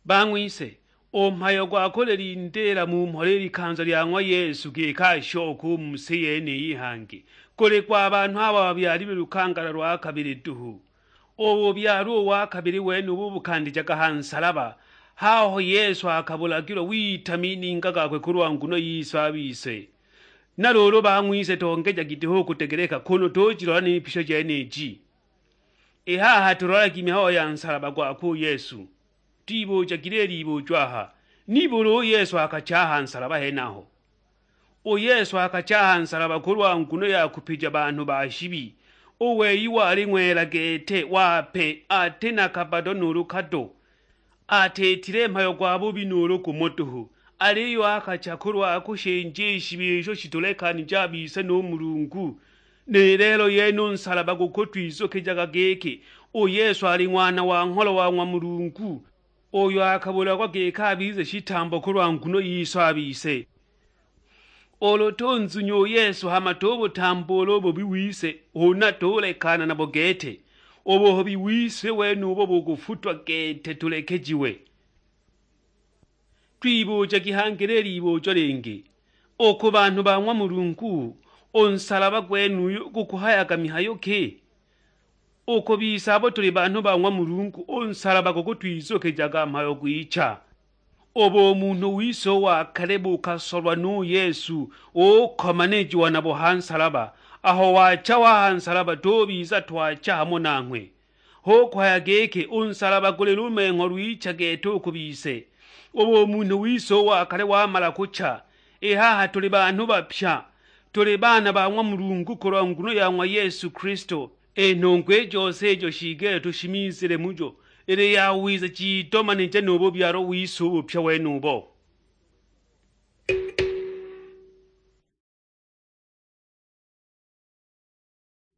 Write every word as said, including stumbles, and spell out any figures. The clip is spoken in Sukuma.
Bangwise ompayo gwakolera indera mu mpolera ikanzo lyangwa Yesu gekashoka umusi yene yihange kole kwa abantu aba babyari birukangara rwa kabiri duhu obo byaro wa kabiri wene ubu bukandija gahansalaba haho Yesu akabulagiro witamini ngagakwe kurwanguno yisabise naroro bangwise tongeja gitiho kutegereka kono tojirora n'ipisho jeneji ehaha turora kimyaho yansalaba gwa ku Yesu tibo jagireri ibo jwaha niburo Yesu akacaha nsalaba henaho o Yesu akacaha nsalaba kurwanguno yakupija abantu bashibi owe yiwari nywera gete wape ate nakabado nurukado ate tiremayo gwabo binuro kumotuhu ariyo akacakurwa akushenjeshi bijo shitolekani jabise no murungu nerero yeno nsalaba gukotwizo kejaga geke o Yesu ari mwana wa nkolo wa nwa murungu oyo akabula kwa geka abize shitambo kurwanguno yiso abise olotonzu nyo Yesu hamatobo tambolo bo biwise ona tolekana na bogete obo biwise wenu obo bugufutwa gete tulekejiwe twibo jagihangereri ibo jorenge oko bantu banwa murungu onsalaba gwenu gukuhayaga mihayo ke oko bisabo tuli bantu banwa murungu onsalaba gogo twizoke jaga mpayo gwica obo umuntu wiso wa karebo kasolwa no Yesu o komaneji wanabo hansalaba aho wacha wa hansalaba tobiza twacha hamo nankwe ho kwayageke onsalaba gole lumengo rwica geto kubise obo umuntu wiso wa kare wamala kuca ehaha tuli bantu bapya tuli bana banwa murungu kurwanguno yanwa Yesu Kristo enongwe jose ejo shigere tushimizire mujo ere yawize chitoma nije nubo byaro wiso upya wenubo